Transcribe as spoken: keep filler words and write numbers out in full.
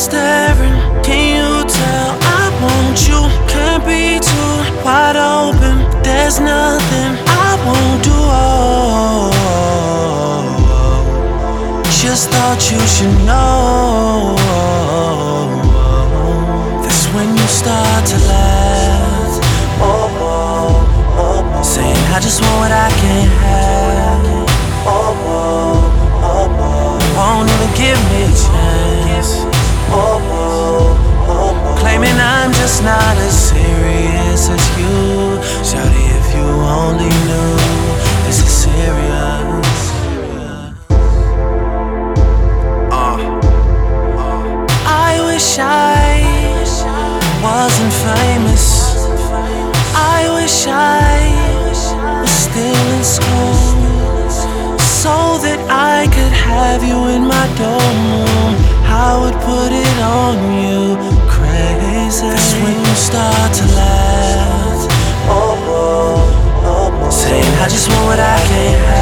staring, can you tell I want you? Can't be too wide open, there's nothing I won't do. Oh, just thought you should know. That's when you start to laugh. Oh, oh, oh, saying I just want what I can't have. Oh, oh, oh, oh. Won't even give me a chance. Oh, oh, oh, claiming I'm just not as serious as you. Shawty, if you only knew, this is serious. uh, uh. I wish I wasn't famous. I wish I was still in school, so that I could have you in my dorm room. I would put it on you, crazy. That's when you start to laugh. Oh, oh, oh, oh. Saying I just want what I can't have.